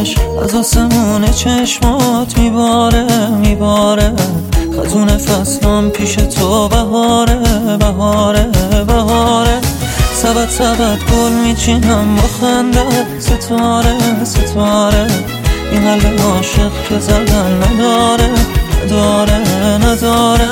بارونش از آسمون چشمات میباره میباره، خزون فصلام پیش تو بهاره بهاره بهاره. سبد سبد گل میچینم با خنده، ستاره ستاره. این قلب عاشق که زدن نداره نداره نداره.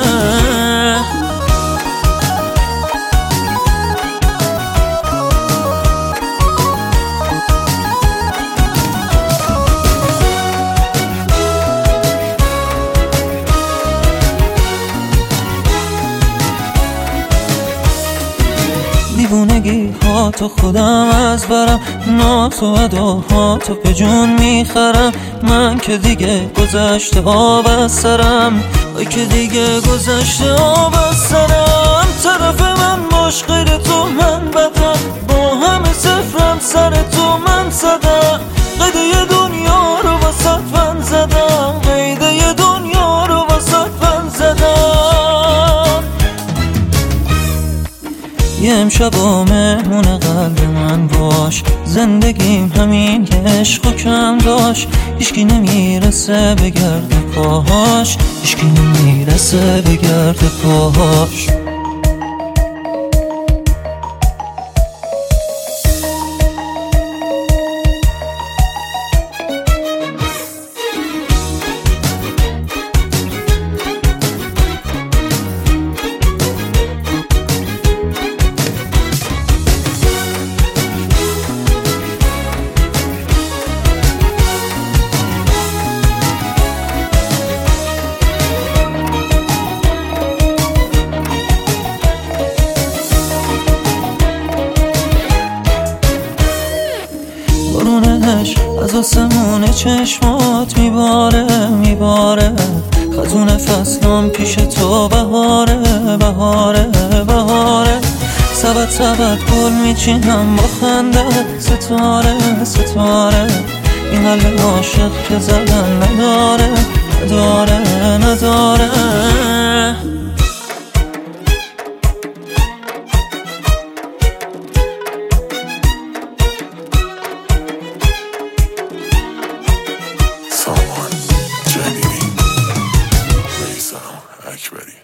دیوونگی ها تو خودم از برم، ناز و اداها تو به جون میخرم. من که دیگه گذشته آب از سرم، ای که دیگه گذشته آب از سرم. طرف من باش غیر تو من بدم، با همه صفرم سر تو من زدم. قیده دنیا رو واسط من زدم، قیده دنیا رو واسط من زدم. یه امشب و مهمون قلب من باش، زندگیم همین عشق و کم داشت. هیچکی نمیرسه به گرد پاهاش، هیچکی نمیرسه به گرد پاهاش. بارونش از آسمون چشمات میباره میباره، خزون فصلام پیش تو بهاره بهاره بهاره. سبد سبد گل میچینم با خنده، ستاره ستاره. این قلب عاشق که زدن نداره نداره نداره. Someone genuine. Raise Akbari.